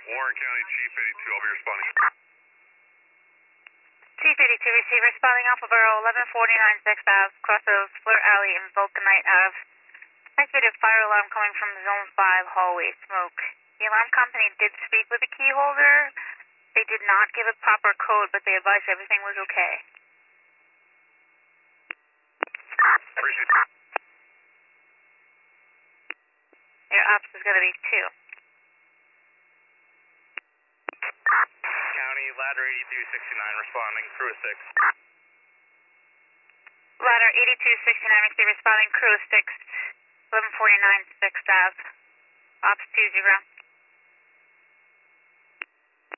Warren County, Chief 82, I'll be responding. Chief 82, receive responding Alpha Borough 1149 6th Ave, cross of Flirt Alley in Vulcanite Ave. Activated fire alarm coming from Zone 5 hallway smoke. The alarm company did speak with the key holder. They did not give a proper code, but they advised everything was okay. Appreciate it. Your ops is going to be 2. County, ladder 8269, responding, crew of 6. Ladder 8269, receive responding crew 6, 1149 6th Ave. Ops 20.